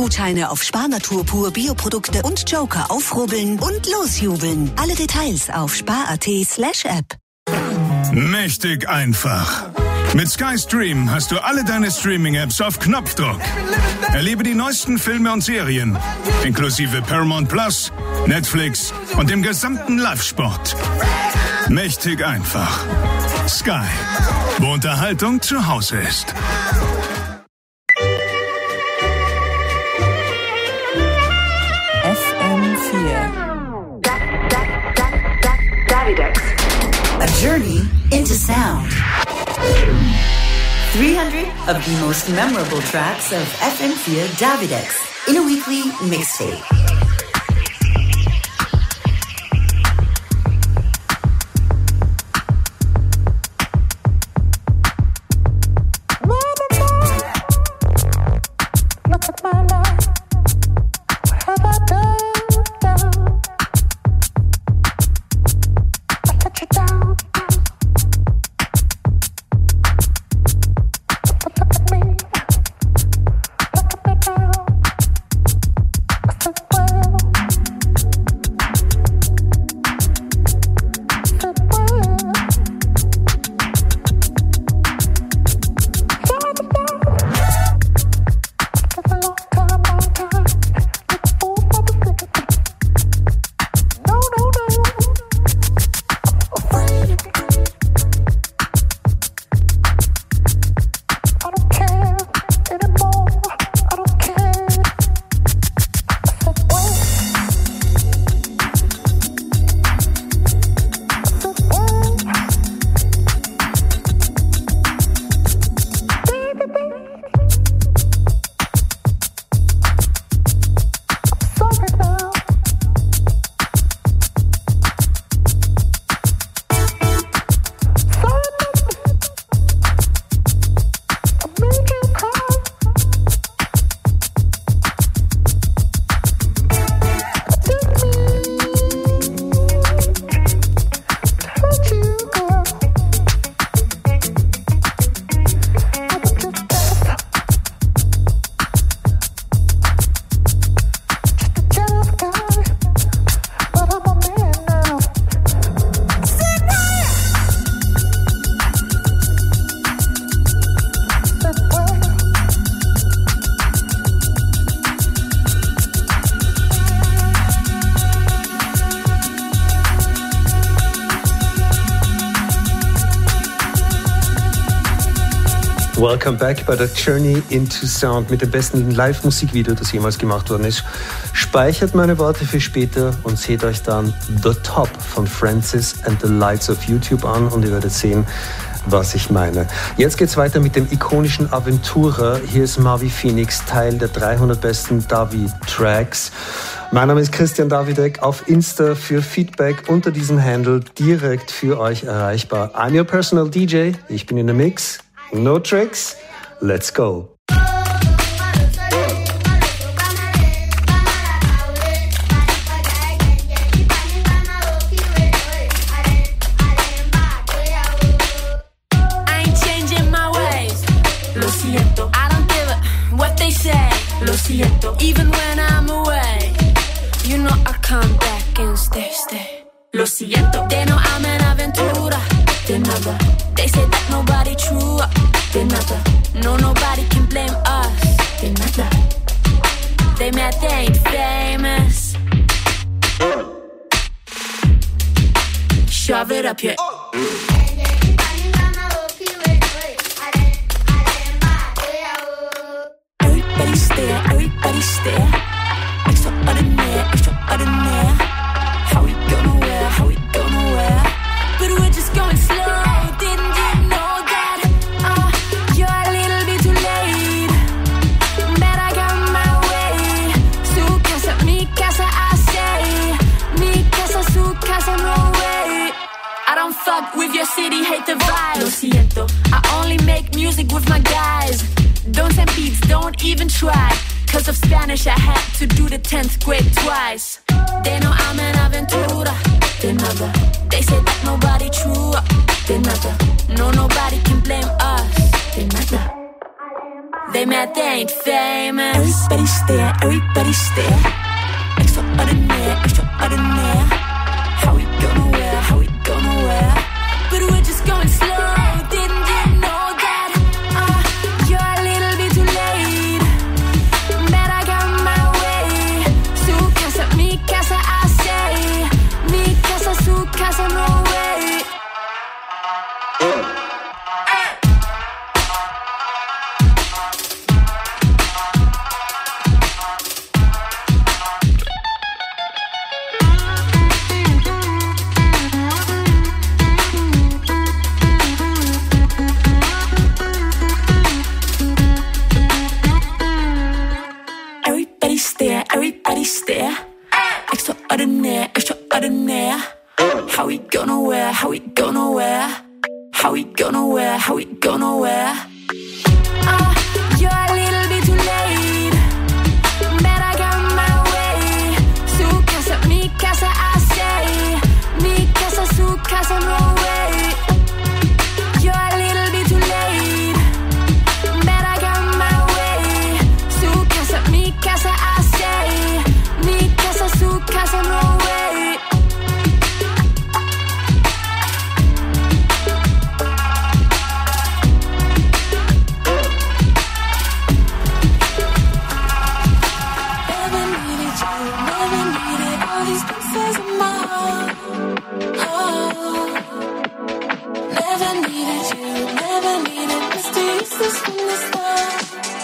Gutscheine auf Sparnatur pur Bioprodukte und Joker aufrubbeln und losjubeln. Alle Details auf spar.at/app. Mächtig einfach. Mit Sky Stream hast du alle deine Streaming-Apps auf Knopfdruck. Erlebe die neuesten Filme und Serien, inklusive Paramount Plus, Netflix und dem gesamten Live-Sport. Mächtig einfach. Sky, wo Unterhaltung zu Hause ist. FM4 Davidex. A journey into sound. 300 of the most memorable tracks of FM4 Davidex in a weekly mixtape. Welcome back bei der Journey into Sound mit dem besten Live-Musikvideo, das jemals gemacht worden ist. Speichert meine Worte für später und seht euch dann The Top von Francis and the Lights auf YouTube an und ihr werdet sehen, was ich meine. Jetzt geht's weiter mit dem ikonischen Aventura. Hier ist Marvi Phoenix, Teil der 300 besten Davi-Tracks. Mein Name ist Christian Davidek, auf Insta für Feedback unter diesem Handle direkt für euch erreichbar. I'm your personal DJ, ich bin in der Mix. No tricks, let's go. Lo siento, even when I'm away, you know I come back and stay. Lo siento, they know I'm an aventura. De nada, they say that nobody true. De nada, no nobody can blame us. De nada, they mad they ain't famous. Shove it up your. Everybody stare. Extraordinaire. How we go nowhere? But we're just going slow. Didn't you know that? You're a little bit too late. But I got my way. Su casa, mi casa, I say. Mi casa, su casa, no way. I don't fuck with your city, hate the vibe. Lo siento, I only make music with my guys. Don't send beats, don't even try. Cause of Spanish I had to do the 10th grade twice. They know I'm an aventura. De nada, they say that nobody true. De nada, no nobody can blame us. De nada. They mad they ain't famous. Everybody stare, everybody stare. Extraordinaire, extraordinaire. How we gonna wear, how we gonna wear? But we're just going slow. Didn't you know that? You're a little bit too late. Better get my way. Su casa, mi casa, I say. Mi casa, su casa, no way. Everybody stare. Extraordinaire, extraordinaire. How we gonna wear, how we gonna wear? How we gonna wear, how we gonna wear? You're a little bit too late. Better get my way. Su casa, mi casa, I say. Mi casa, su casa, no way. You're a little bit too late. Better get my way. Su casa, mi casa, I say. Mi casa, su casa, no way. Never needed you, never needed all these pieces of my heart. Never needed you, never needed mysteries from the start.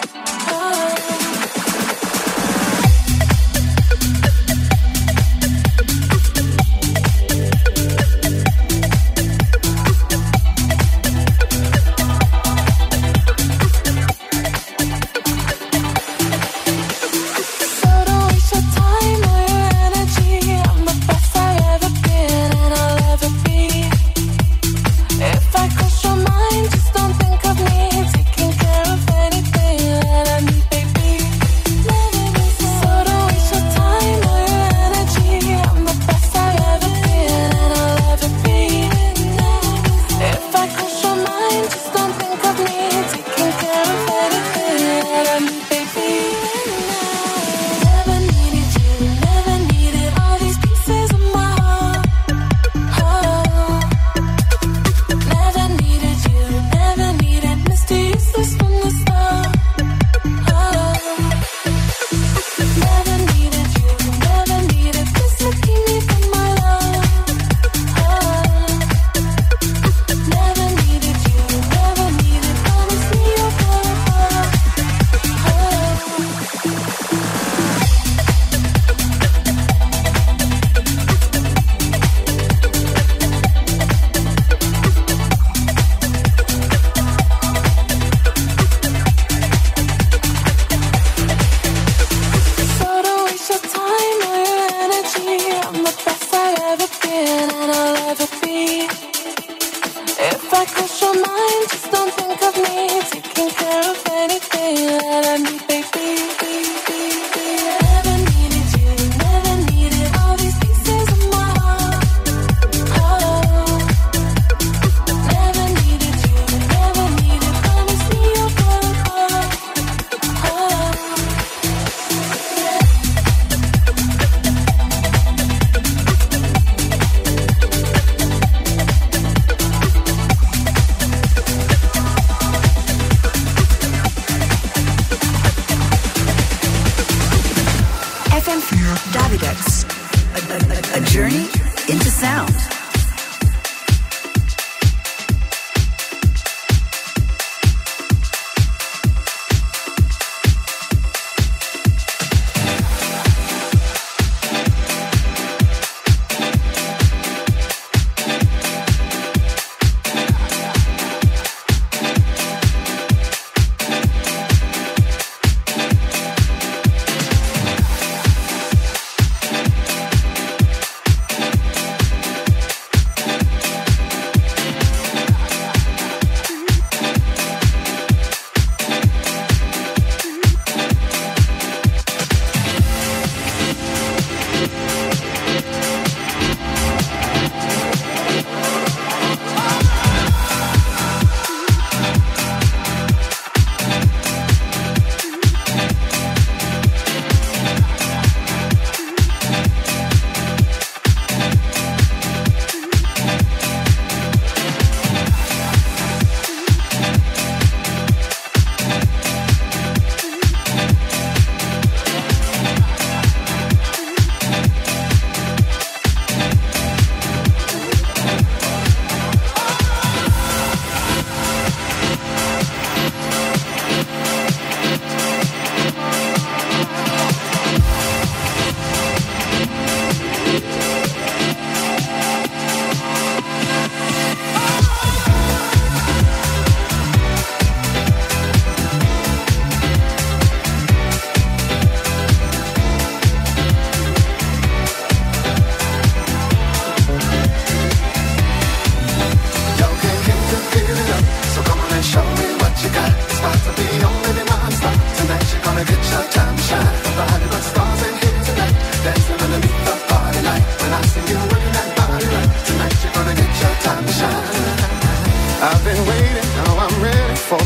A journey into sound.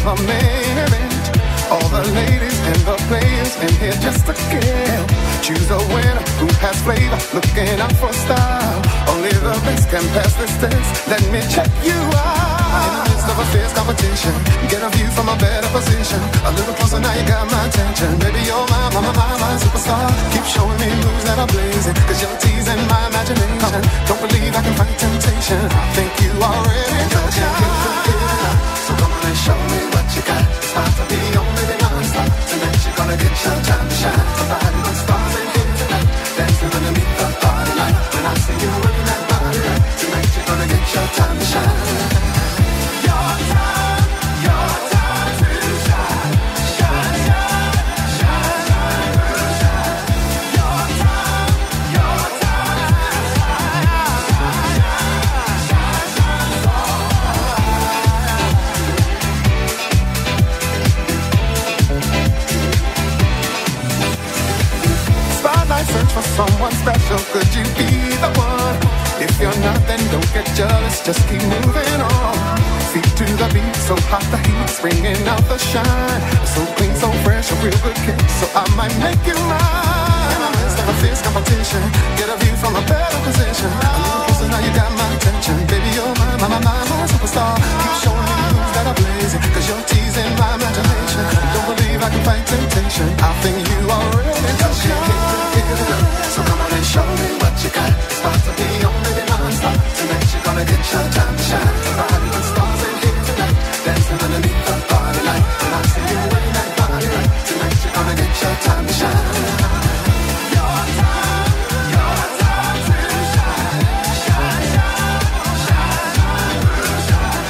the main event. All the ladies and the players in here just to kill. Choose a winner who has flavor, looking out for style. Only the best can pass this test. Let me check you out. In the midst of a fierce competition, get a view from a better position. A little closer now, you got my attention. Baby, you're my superstar. Keep showing me moves that are blazing, 'cause you're teasing my imagination. Don't believe I can fight temptation. I think you already know. So come on and show me what you got. It's hard to be on, baby, non-stop. Tonight you're gonna get your time to shine. Somebody with stars in here tonight, dancing underneath the party light. When I see you working that body right, tonight you're gonna get your time to shine. Your time to shine. Shine, shine, shine, shine, shine. Your time to search for someone special, could you be the one? If you're not, then don't get jealous, just keep moving on. Feet to the beat, so hot the heat's bringing out the shine. So clean, so fresh, a real good kick, so I might make you mine. In the midst of a fierce competition, get a view from a better position. A little closer, now you got my attention. Baby, you're my superstar. Keep showing me moves that are blazing, 'cause you're teasing my imagination. Don't believe I can fight temptation. I think you already know. So come on and show me what you got. It's about to be on, baby, non-stop. Tonight you're gonna get your time to shine. Somebody with stars in here tonight, dancing underneath the party light. When I see you working that body right, tonight you're gonna get your time to shine. Your time to shine. Shine, shine, shine, shine.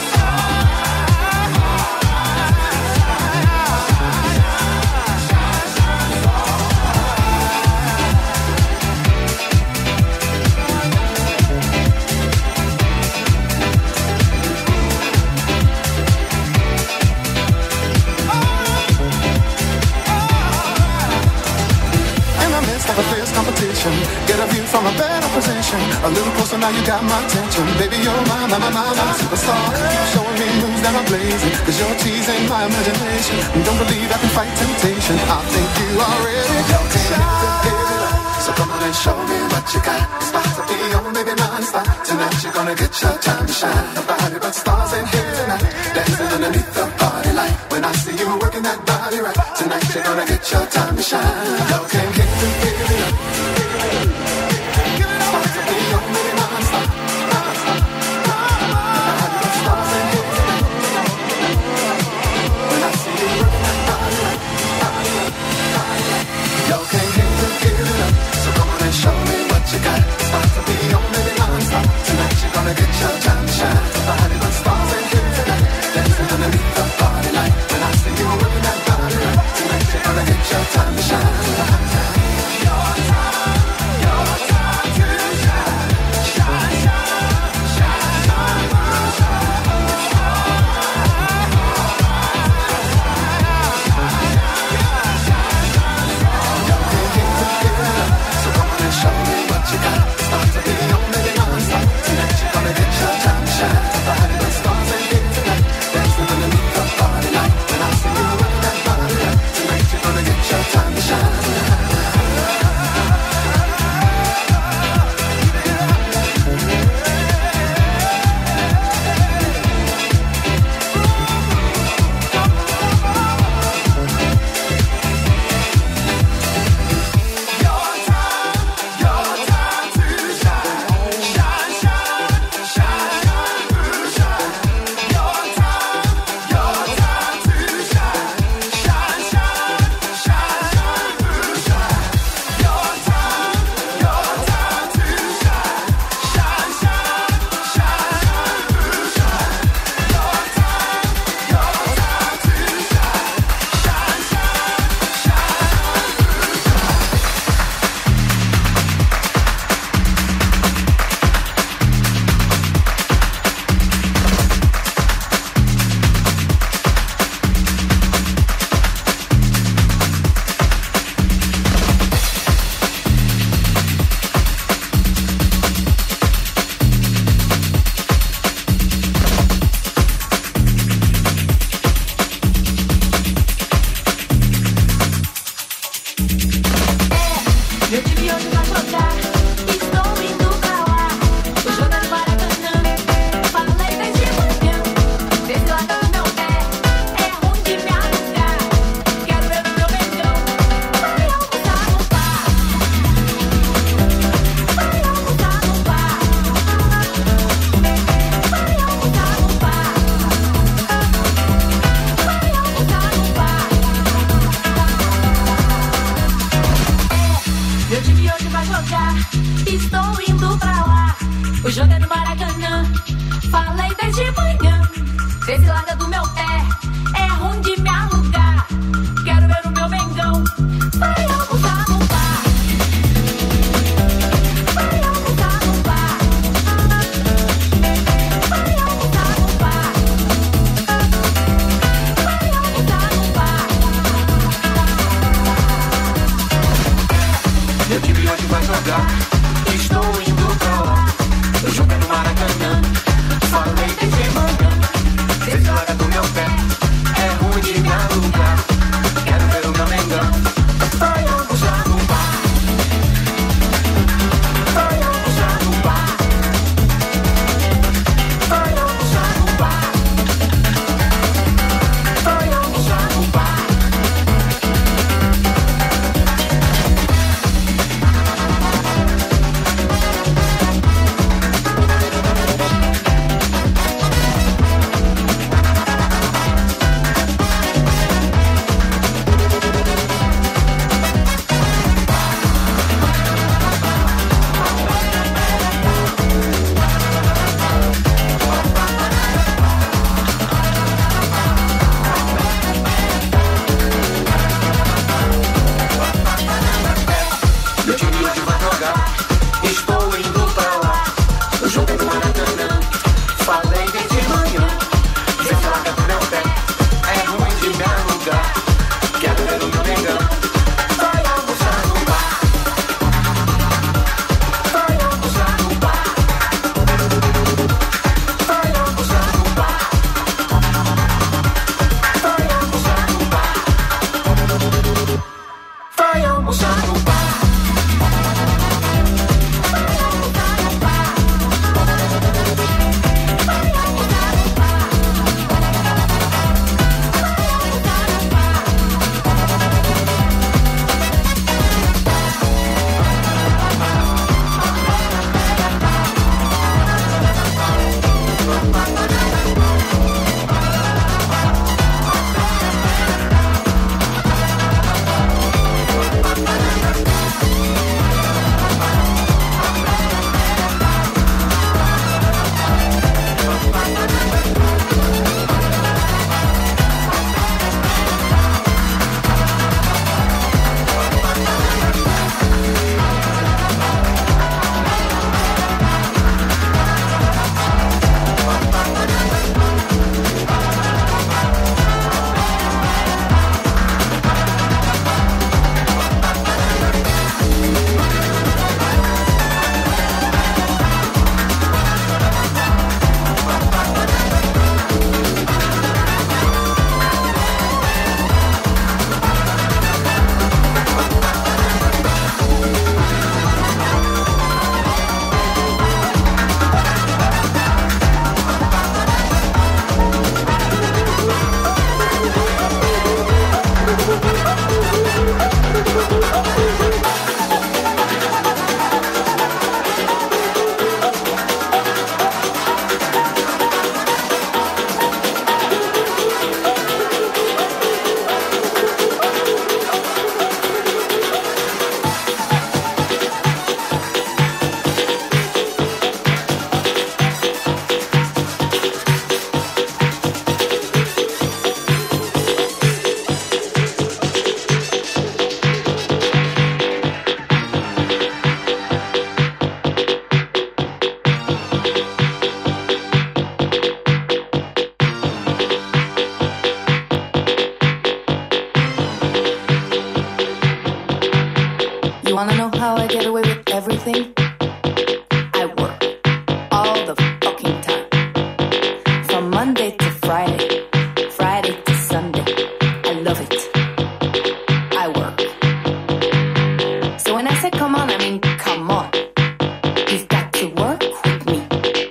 A fierce competition, get a view from a better position. A little closer now, you got my attention. Baby, you're my superstar. Keep showing me moves that are blazing, 'cause you're teasing my imagination. Don't believe I can fight temptation. I think you already got it. So come on and show me what you got. It's about to be on, baby, non-stop. Tonight you're gonna get your time to shine. Nobody but stars in here tonight, dancing underneath the party light. When I see you working that body right, tonight you're gonna get your time to shine. You can get to give it up. It's about to be on, baby, non-stop. Nobody but stars in here tonight. When I see you working that body right, you can get to give it up. So come on and show me what you got. It's about to be on, baby, non-stop. Tonight you're gonna get your time to shine. Somebody but stars in here tonight, dancing underneath the party light. When I see you working that body right, tonight you're gonna get your time to shine. Your time to shine. Shine, shine, shine, shine, shine. So come on and show me what you got. It's about to be on, baby, non-stop. Tonight you're gonna get your time to shine. Somebody but stars in here tonight, dancing underneath the party light. When I see you working that body right, tonight you're gonna get your time to shine. So when I said, come on, I mean, come on. You've got to work with me.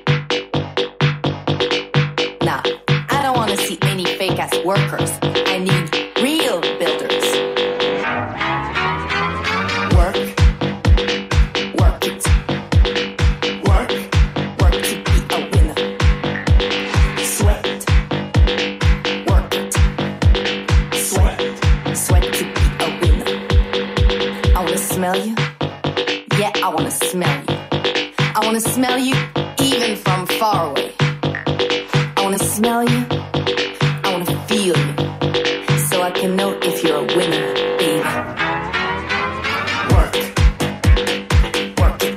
Nah, I don't want to see any fake-ass workers. I need real builders. Work it. Work to be a winner. Sweat, work it. Sweat to be a winner. I wanna smell you. Yeah, I wanna smell you. I wanna smell you even from far away. I wanna smell you. I wanna feel you. So I can know if you're a winner, baby. Work it.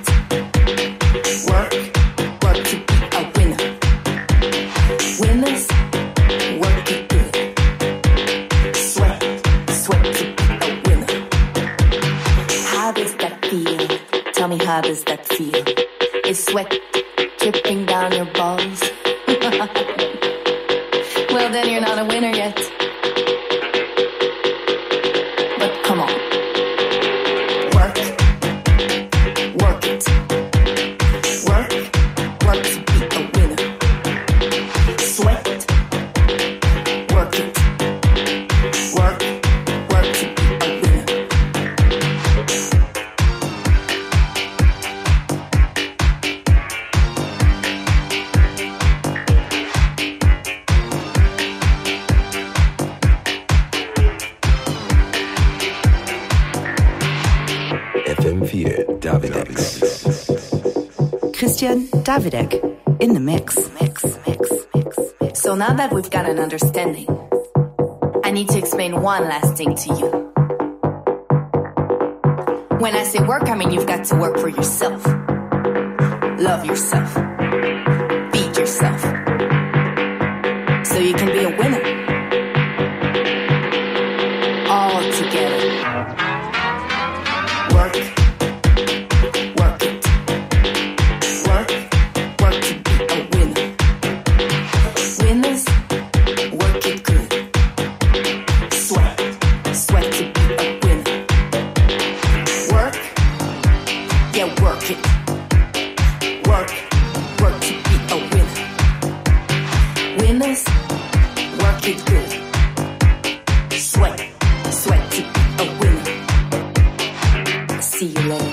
Work to be a winner. Winners, work it good. Sweat to be a winner. How does that feel? Tell me, how does that feel? Is sweat dripping down your balls? Well, then you're not a winner yet. But come on. Work it. Work to be a winner. Sweat, work it. Work to be a winner. FM4 Davidex. Christian Davidek in the mix. So now that we've got an understanding, I need to explain one last thing to you. When I say work, I mean you've got to work for yourself. Love yourself. Feed yourself. So you can be a winner. All together. Work it. Work to be a winner. Winners, work it good. Sweat to be a winner. Work, yeah, work it. Work to be a winner. Winners, work it good. Sweat to be a winner. See you later.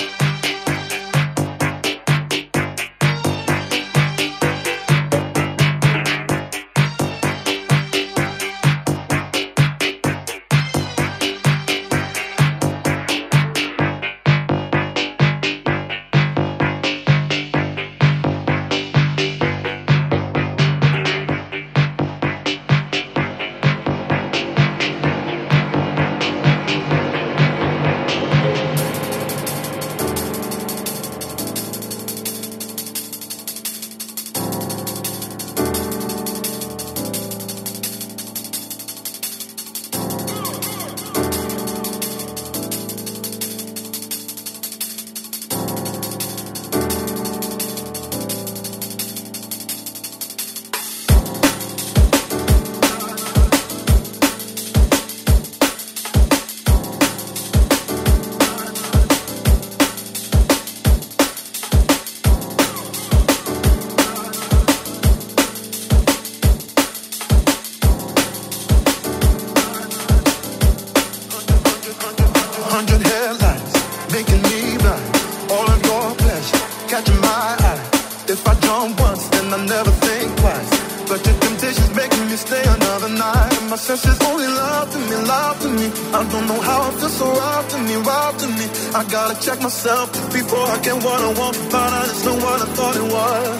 I gotta check myself before I get what I want, but I just know what I thought it was.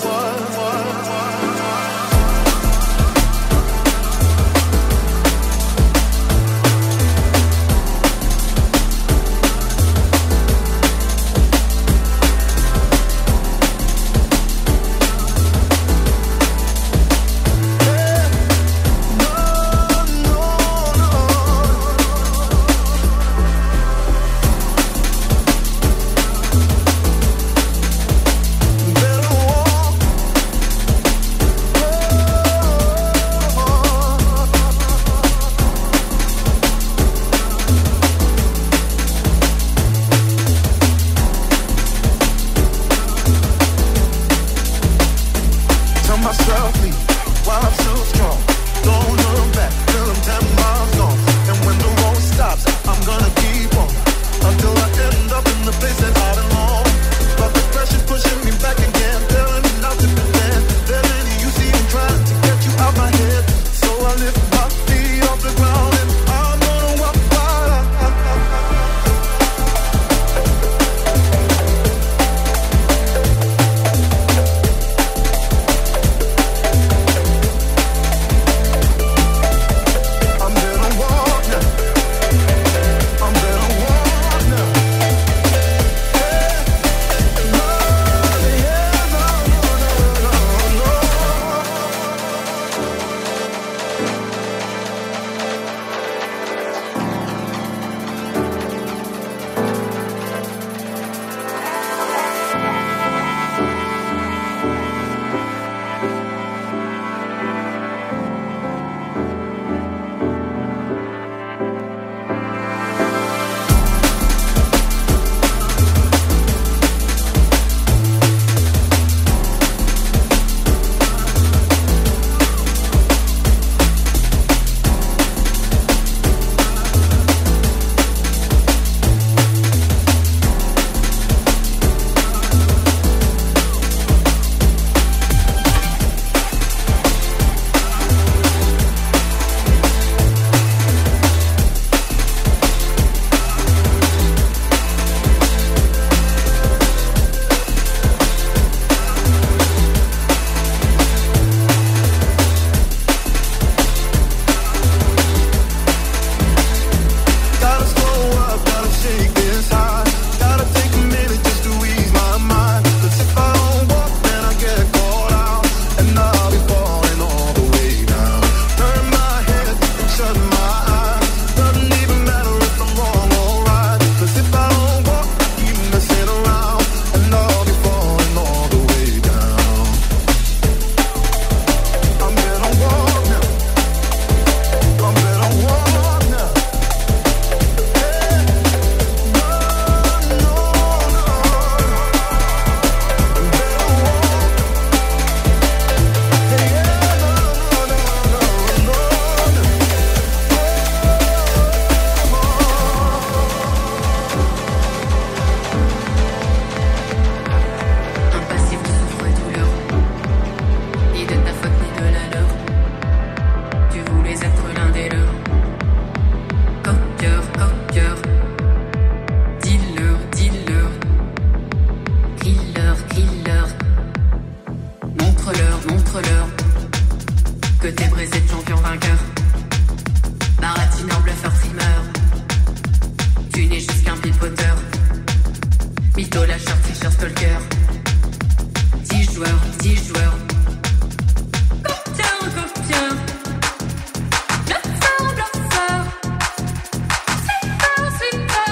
cœur. 10 joueurs, 10 joueurs. Cocktail, cocktail. Bluffeur, bluffeur. Sleeper, sleeper.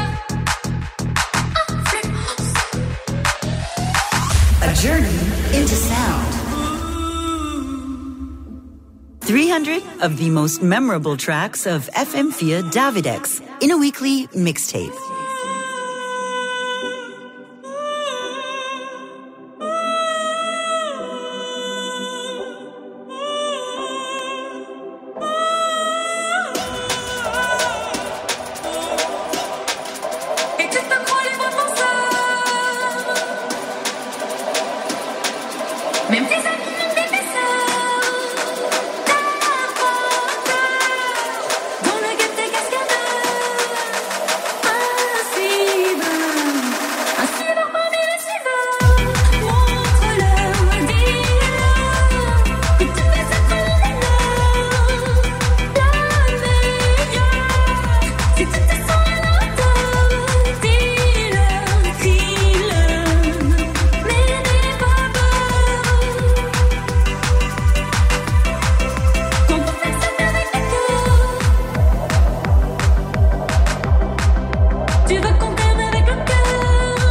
Influence. A journey into sound. 300 of the most memorable tracks of FM4 Davidex in a weekly mixtape. Et tu te crois les bons penseurs. Même tes amis ont des messeurs. Dans le guet des cascadeurs. Un suiveur parmi les suiveurs. Montre-leur, dis-leur que tu peux être le meilleur. La meilleure. Si tu te sens à la hauteur, dis-leur, crie-leur. Mais n'aie pas peur. Quand on fait ça avec le cœur, tu veux qu'on t'aime avec le cœur.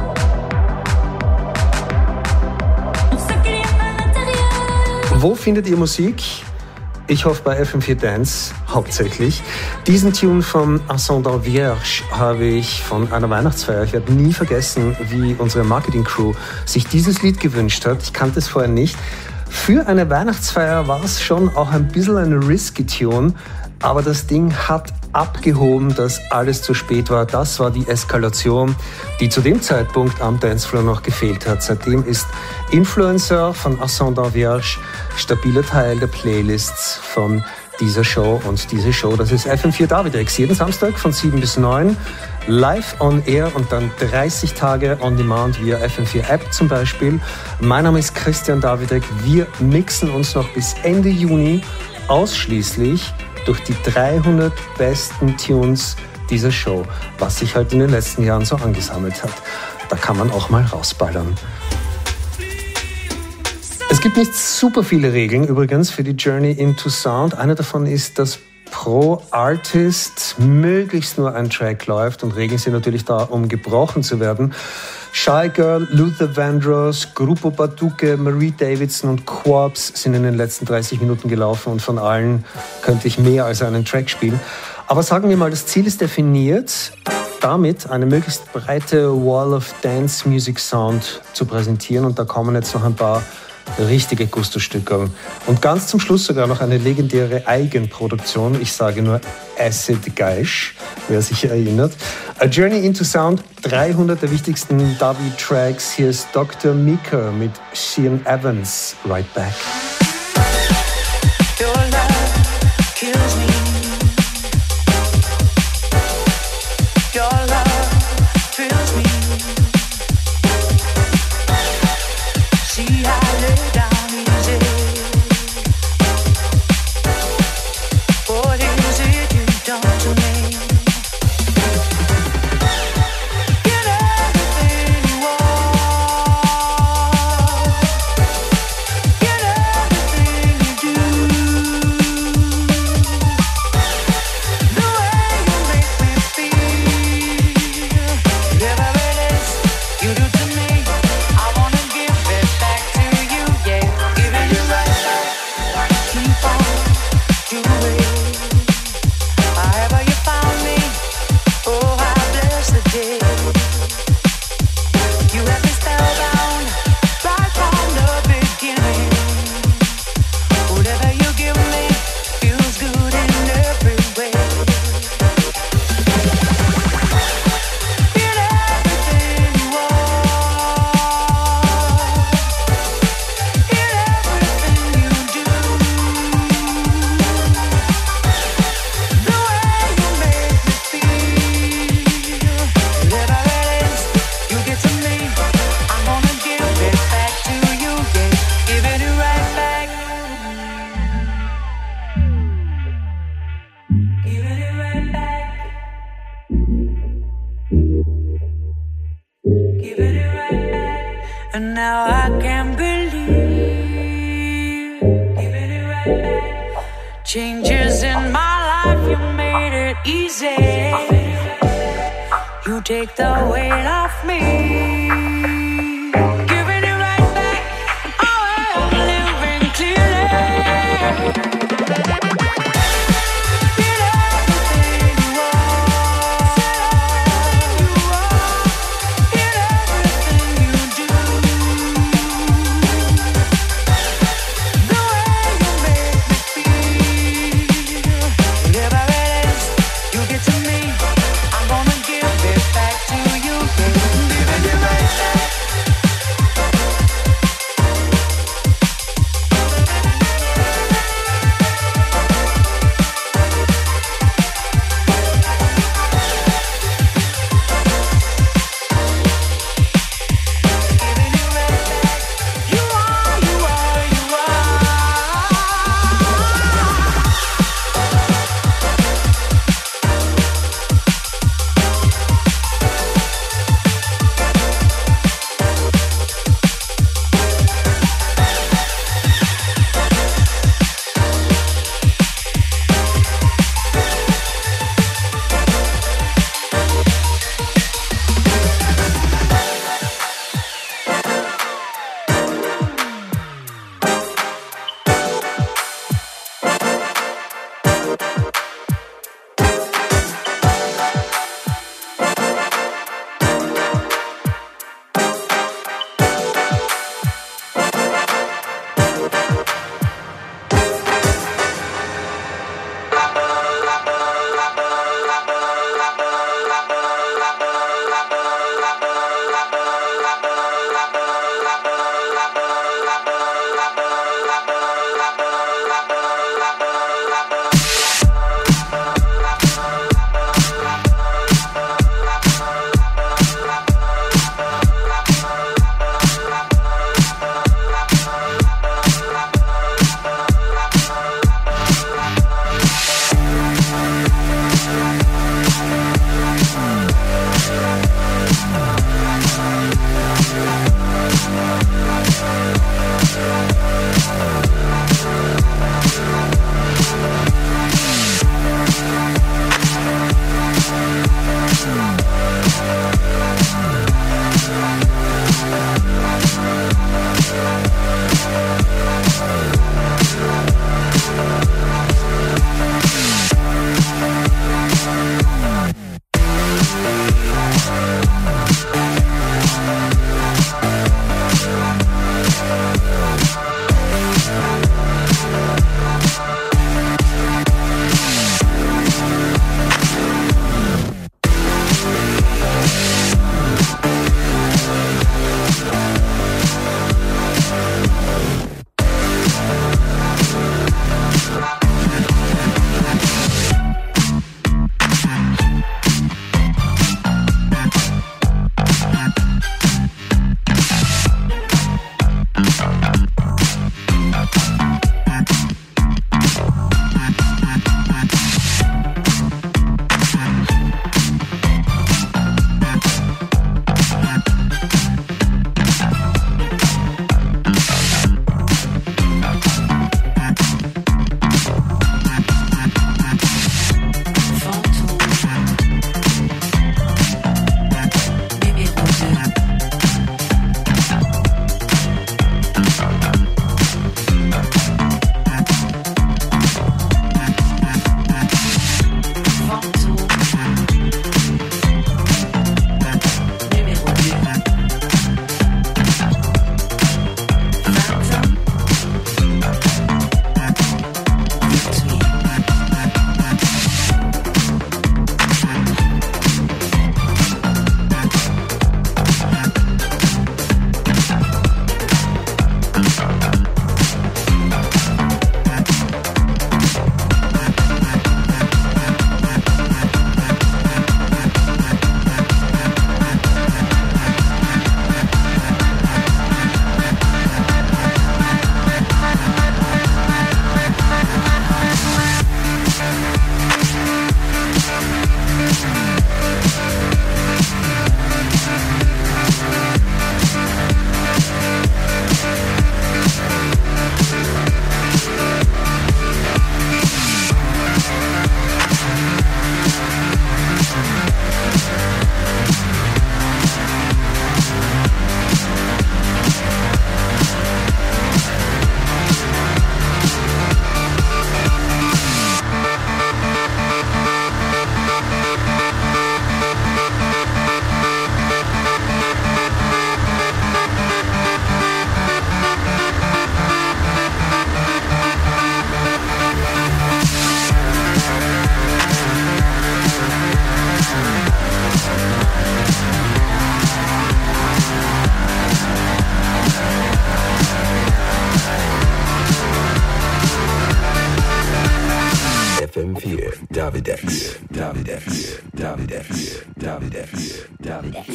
Pour ce qu'il y a à l'intérieur. Wo findet ihr Musik? Ich hoffe bei FM4 Dance hauptsächlich. Diesen Tune von Ascendant Vierge habe ich von einer Weihnachtsfeier. Ich werde nie vergessen, wie unsere Marketing-Crew sich dieses Lied gewünscht hat. Ich kannte es vorher nicht. Für eine Weihnachtsfeier war es schon auch ein bisschen eine risky Tune, aber das Ding hat abgehoben, dass alles zu spät war. Das war die Eskalation, die zu dem Zeitpunkt am Dancefloor noch gefehlt hat. Seitdem ist Influencer von Ascendant Vierge stabiler Teil der Playlists von dieser Show. Und diese Show, das ist FM4 Davidex. Jeden Samstag von 7 bis 9 live on air und dann 30 Tage on demand via FM4 App zum Beispiel. Mein Name ist Christian Davidek. Wir mixen uns noch bis Ende Juni ausschließlich durch die 300 besten Tunes dieser Show, was sich halt in den letzten Jahren so angesammelt hat. Da kann man auch mal rausballern. Es gibt nicht super viele Regeln übrigens für die Journey into Sound. Eine davon ist, dass pro Artist möglichst nur ein Track läuft und Regeln sind natürlich da, um gebrochen zu werden. Shy Girl, Luther Vandross, Grupo Batuque, Marie Davidson und Corpse sind in den letzten 30 Minuten gelaufen und von allen könnte ich mehr als einen Track spielen. Aber sagen wir mal, das Ziel ist definiert, damit eine möglichst breite Wall of Dance Music Sound zu präsentieren und da kommen jetzt noch ein paar richtige Gusto-Stücke. Und ganz zum Schluss sogar noch eine legendäre Eigenproduktion. Ich sage nur Acid Geisch, wer sich erinnert. A Journey into Sound, 300 der wichtigsten Dubby-Tracks. Hier ist Dr. Mika mit Sheehan Evans. Right back. Your love kills me. Your love thrills me. See, I lay down easy. What is it you've done to me? Get everything you want. Get everything And now I can believe changes in my life, you made it easy. You take the weight off me, giving it right back. Oh, I'm living clearly. Get everything you want, get everything you do. The way you make me feel, whatever it is you get to me, I'm gonna give it back to you. Giving it right back.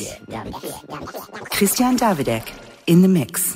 Christian Davidek in the mix.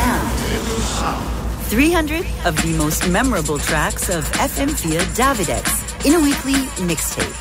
sound. 300 of the most memorable tracks of FM4 Davidex in a weekly mixtape.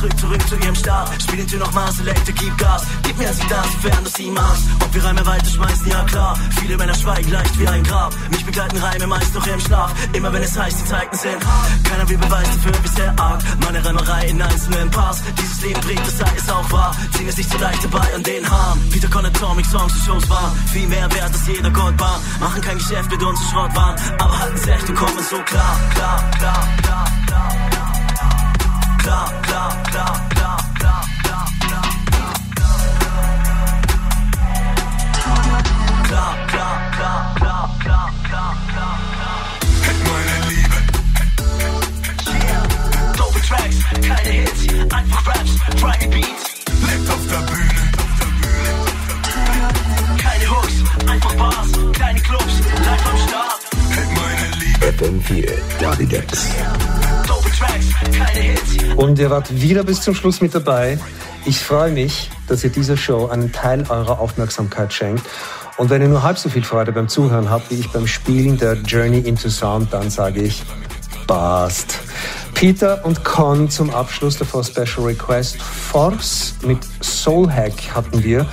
zurück zu ihrem Start. Spiel den Tür nochmal, Selector, gib Gas. Gib mir sie das, sofern du sie magst. Ob wir Reime weiterschmeißen, ja klar. Viele Männer schweigen leicht wie ein Grab. Mich begleiten Reime meist noch im Schlaf. Immer wenn es heißt, die Zeiten sind hart. Keiner will Beweis dafür, wie sehr arg. Meine Reimerei in einzelnen Parts. Dieses Leben prägt, das sei es auch wahr. Ziehen es nicht so leicht dabei an den Haaren. Peter Con Atomic Songs und Shows waren viel mehr wert als jeder Goldbahn. Machen kein Geschäft mit uns, Schrottwaren. Aber halten's echt und kommen so klar, klar, klar, klar, klar, klar, klar, klar, klar, klar, klar, klar, klar, klar, klar, klar, klar, klar, klar. Meine Liebe. Dope Tracks, keine Hits, einfach Raps, Friday Beats. Lebt auf der Bühne. Keine Hooks, einfach Bars, keine Clubs, live am Start. FM4 Davidex. Dope Tracks, keine Hits. Und ihr wart wieder bis zum Schluss mit dabei. Ich freue mich, dass ihr dieser Show einen Teil eurer Aufmerksamkeit schenkt. Und wenn ihr nur halb so viel Freude beim Zuhören habt, wie ich beim Spielen der Journey into Sound, dann sage ich, passt. Peter und Con zum Abschluss davor Special Request. Force mit Soulhack hatten wir.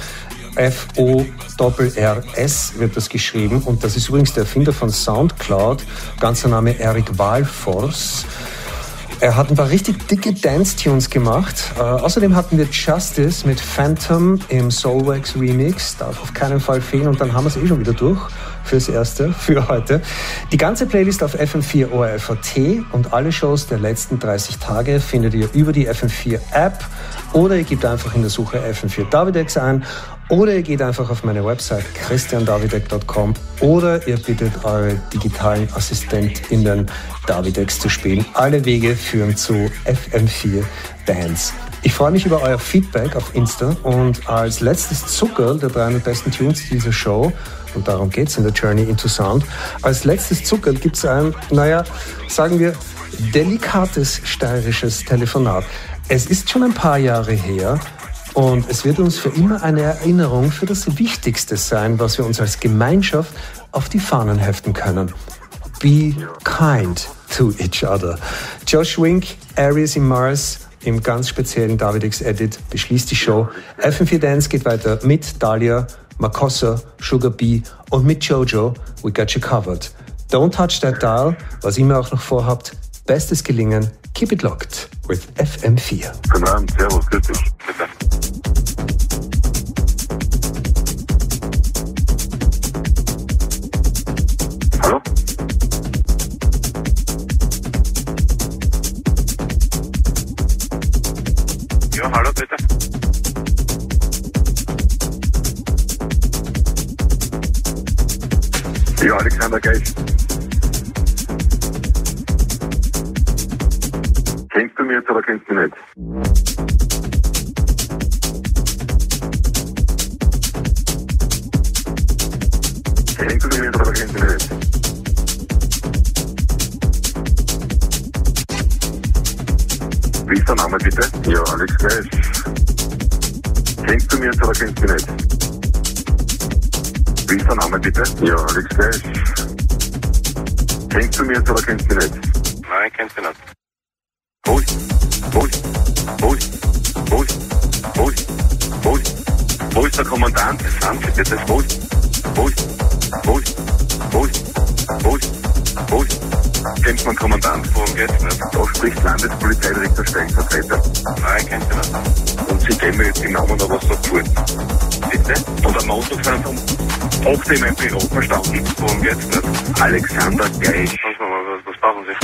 F-O-R-R-S wird das geschrieben. Und das ist übrigens der Erfinder von Soundcloud. Ganzer Name Eric Walfors. Er hat ein paar richtig dicke Dance-Tunes gemacht. Außerdem hatten wir Justice mit Phantom im Soulwax Remix. Darf auf keinen Fall fehlen. Und dann haben wir es schon wieder durch fürs Erste, für heute. Die ganze Playlist auf FM4 ORF.at und alle Shows der letzten 30 Tage findet ihr über die FM4 App oder ihr gebt einfach in der Suche FM4 Davidex ein oder ihr geht einfach auf meine Website christiandavidek.com oder ihr bittet eure digitalen AssistentInnen Davidex zu spielen. Alle Wege führen zu FM4 Dance. Ich freue mich über euer Feedback auf Insta und als letztes Zuckerl der 300 besten Tunes dieser Show, und darum geht's in der Journey into Sound, als letztes Zuckerl gibt's ein, sagen wir, delikates steirisches Telefonat. Es ist schon ein paar Jahre her und es wird uns für immer eine Erinnerung für das Wichtigste sein, was wir uns als Gemeinschaft auf die Fahnen heften können. Be kind to each other. Josh Wink, Aries in Mars, im ganz speziellen Davidex-Edit beschließt die Show. FM4 Dance geht weiter mit Dahlia, Makossa, Sugar B und mit Jojo. We got you covered. Don't touch that dial, was immer auch noch vorhabt. Bestes Gelingen. Keep it locked with FM4. Guten Abend, servus, grüß dich. Bitte. Hallo? Ja, hallo, bitte. Ja, Alexander Geich. Kennst du mich jetzt oder kennst du mich nicht? Kennst du mich jetzt oder kennst du mich nicht? Wie ist der Name bitte? Ja, Alex Geich. Kennst du mich jetzt oder kennst du mich nicht? Wie ist der Name bitte? Ja, Alex Geich. Kennst du mich jetzt oder kennst du mich nicht? Nein, kennst du nicht. Wo ist der Kommandant? Jetzt ist wo kennt man Kommandant? Worum geht's nicht? Da spricht Landespolizeidirektor Stellvertreter. Nein, kennt ihr nicht. Und Sie geben mir jetzt die Namen oder was sofort. Bitte? Und am Montag sind um 8 in meinem Büro, verstanden? Worum geht's nicht? Alexander Geich. Was brauchen Sie?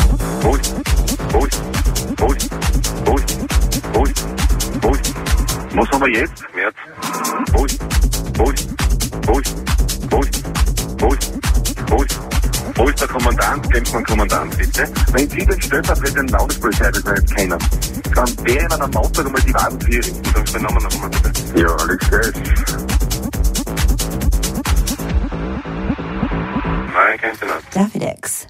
Was haben wir jetzt? März. Wo ist der Kommandant? Kennt man Kommandant, bitte? Wenn Sie den Stellvertreter der Landespolizei nicht kennen, dann wäre Ihnen am Montag einmal die Waden für richten. Sagst du den Namen noch einmal, bitte? Ja, Alex Geich. Nein, kennt ihr nicht. Davidex.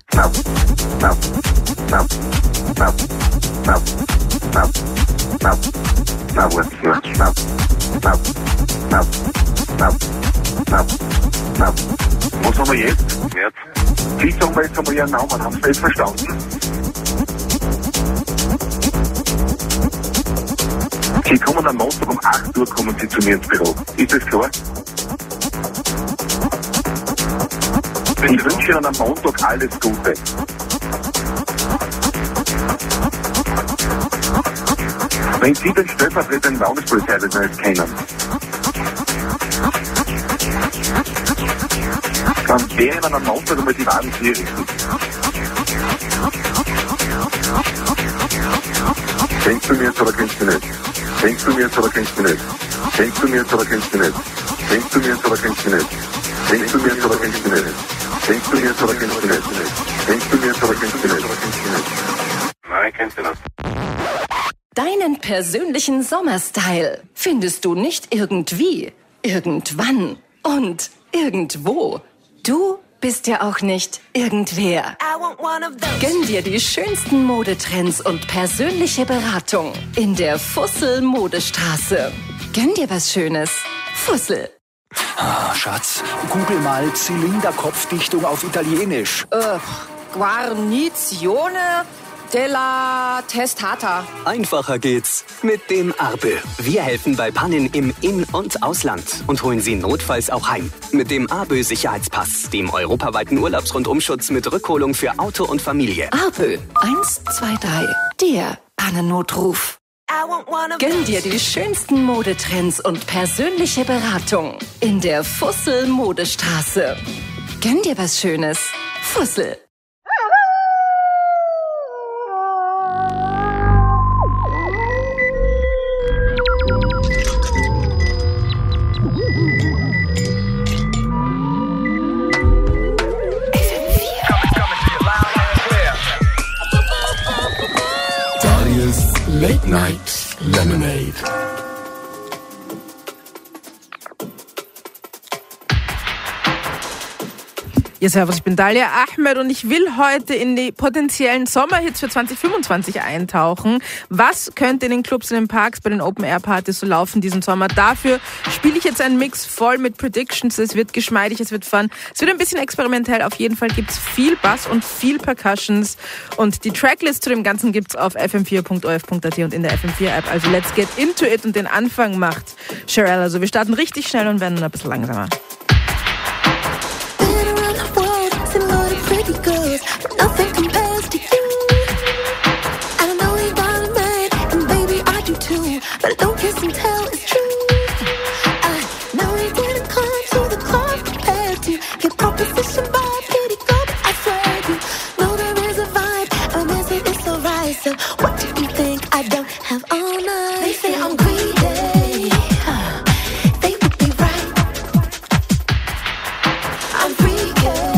Was haben wir jetzt? März. Sie sagen mir jetzt einmal Ihren Namen, haben Sie das verstanden? Sie kommen am Montag um 8 Uhr kommen Sie zu mir ins Büro. Ist das klar? Ich wünsche Ihnen am Montag alles Gute. Wenn Sie den Stellvertreter der Landespolizei nicht kennen, dann wäre Ihnen am Montag einmal die Wagen hier richten. Kennst du mir jetzt oder kennst du nicht? Kennst du mir jetzt oder kennst du nicht? Kennst du mir jetzt oder kennst du nicht? Kennst du mir jetzt oder kennst du nicht? Kennst du mir jetzt oder kennst du nicht? Kennst du mir jetzt oder kennst du nicht? Kennst du mir jetzt oder kennst du nicht? Nein, kennst du nicht. Deinen persönlichen Sommerstyle findest du nicht irgendwie, irgendwann und irgendwo. Du bist ja auch nicht irgendwer. Gönn dir die schönsten Modetrends und persönliche Beratung in der Fussel Modestraße. Gönn dir was Schönes. Fussel. Ah, Schatz, google mal Zylinderkopfdichtung auf Italienisch. Guarnizione della Testata. Einfacher geht's mit dem Arbe. Wir helfen bei Pannen im In- und Ausland und holen Sie notfalls auch heim. Mit dem Arbe Sicherheitspass, dem europaweiten Urlaubsrundumschutz mit Rückholung für Auto und Familie. Arbe 123, der Pannennotruf. Gönn dir die schönsten Modetrends und persönliche Beratung in der Fussel Modestraße. Gönn dir was Schönes. Fussel. Late Night Lemonade. Ja, servus, ich bin Dalia Ahmed und ich will heute in die potenziellen Sommerhits für 2025 eintauchen. Was könnte in den Clubs, in den Parks, bei den Open-Air-Partys so laufen diesen Sommer? Dafür spiele ich jetzt einen Mix voll mit Predictions. Es wird geschmeidig, es wird fun, es wird ein bisschen experimentell. Auf jeden Fall gibt's viel Bass und viel Percussions. Und die Tracklist zu dem Ganzen gibt's auf fm4.orf.at und in der FM4-App. Also let's get into it, und den Anfang macht Sherelle. Also wir starten richtig schnell und werden dann ein bisschen langsamer. Girls, nothing compares to you. I don't know you got a man, and baby I do too. But don't kiss and tell, it's true. I know you didn't come to the club prepared to get propositioned by a pretty girl, but I swear you know there is a vibe, and this it is alright. So what do you think I don't have all night? They say I'm greedy, they would be right. I'm freaky.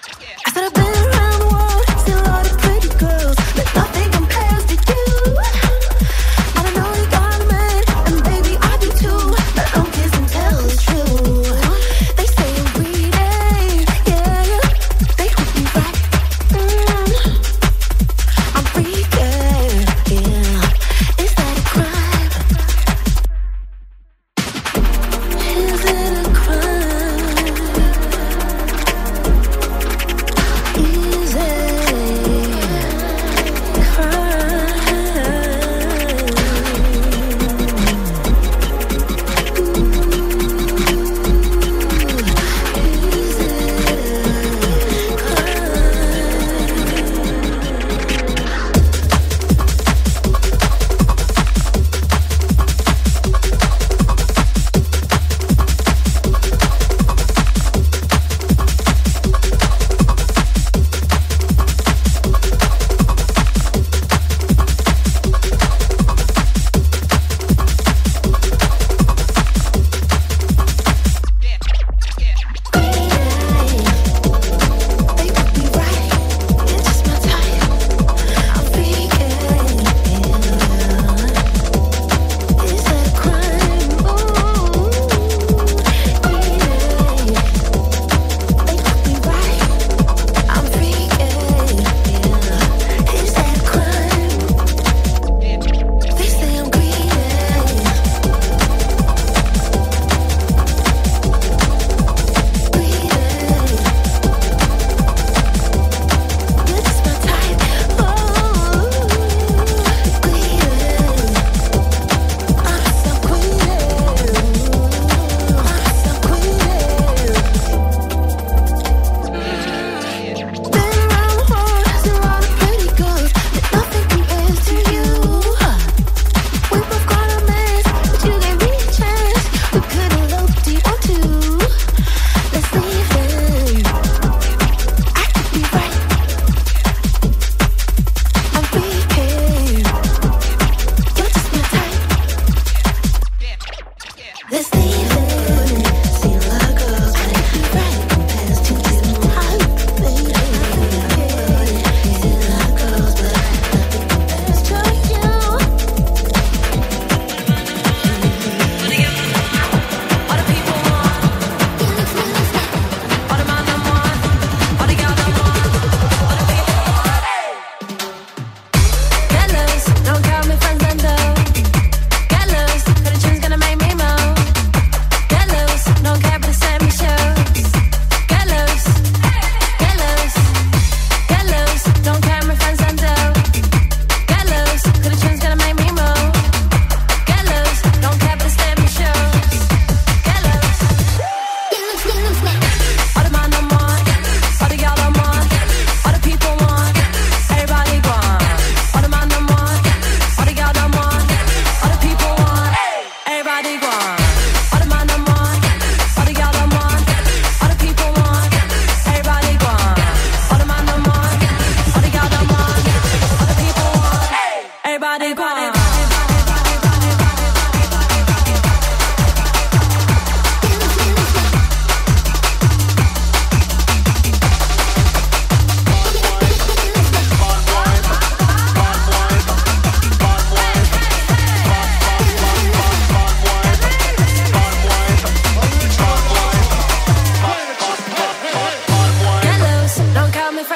I've been around the world, seen a lot of pretty girls, but nothing compares to you.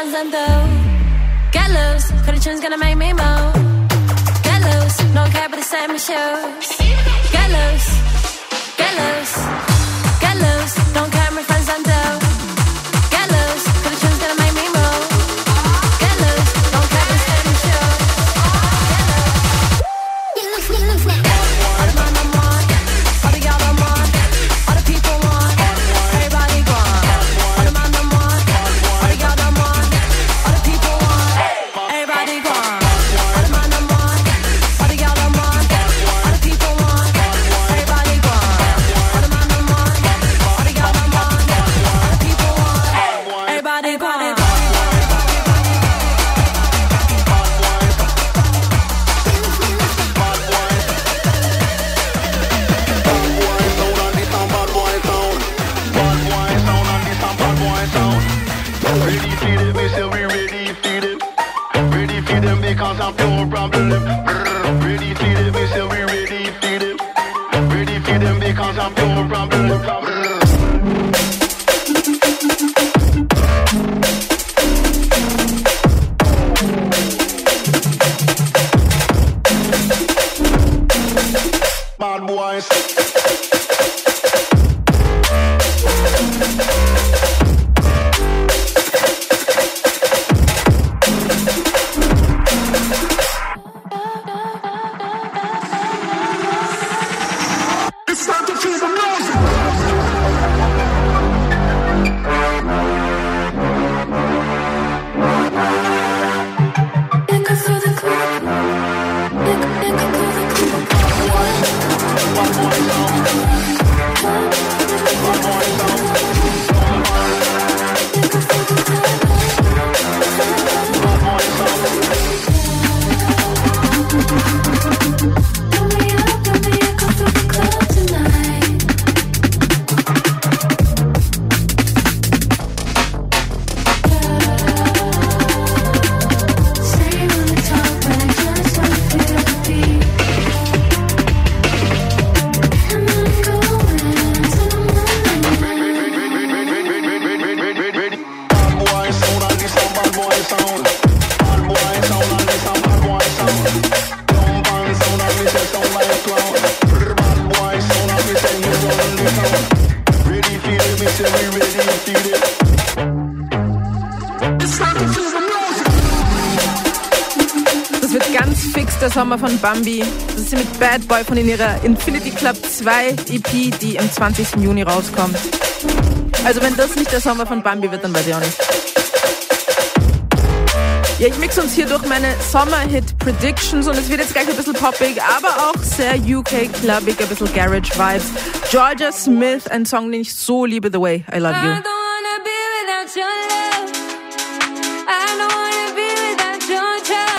friends undo. Get loose, cause the tune's gonna make me move. Get loose, don't care but it's same me shoes. Get loose, get loose, get loose, don't care my friends undo. Get loose, cause the tune's gonna make me move. Get loose, don't care but it's same me shoes. Get loose, get loose, get loose. All the man I'm on, all the y'all I'm on, all the people want, everybody gone. All the man I'm on, all the y'all I'm on, all the people want, everybody gone. All the man I'm on, all the y'all I'm on, all the people want, everybody gone. All the man I'm on, all the y'all I'm on, all the people want, everybody gone. Ready for them, we say we ready for them. Ready for them because I'm pure problem. Ready for them, we say we ready for them. Ready for them because I'm pure problem. Bad boys. Das wird ganz fix der Sommer von Bambi. Das ist mit Bad Boy von ihrer Infinity Club 2 EP, die am 20. Juni rauskommt. Also wenn das nicht der Sommer von Bambi wird, dann weiß ich auch nicht. Ja, ich mixe uns hier durch meine Sommerhit-Predictions und es wird jetzt gleich ein bisschen poppig, aber auch sehr UK-clubbig, ein bisschen Garage-Vibes. Georgia Smith, ein Song, den ich so liebe, The Way I Love You. I don't wanna be without your